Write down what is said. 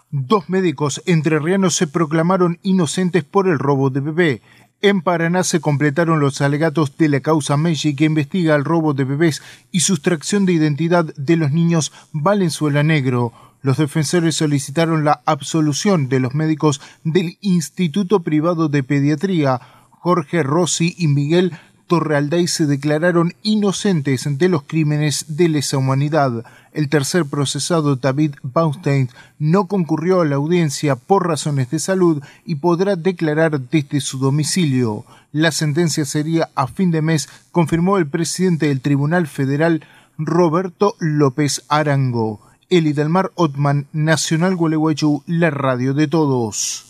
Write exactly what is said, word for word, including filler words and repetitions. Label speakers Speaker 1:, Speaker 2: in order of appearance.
Speaker 1: Dos médicos entrerrianos se proclamaron inocentes por el robo de bebé. En Paraná se completaron los alegatos de la causa Messi, que investiga el robo de bebés y sustracción de identidad de los niños Valenzuela Negro. Los defensores solicitaron la absolución de los médicos del Instituto Privado de Pediatría. Jorge Rossi y Miguel Torrealday se declararon inocentes de los crímenes de lesa humanidad. El tercer procesado, David Baustein, no concurrió a la audiencia por razones de salud y podrá declarar desde su domicilio. La sentencia sería a fin de mes, confirmó el presidente del Tribunal Federal, Roberto López Arango. Eli Delmar Ottman, Nacional Gualeguaychú, la radio de todos.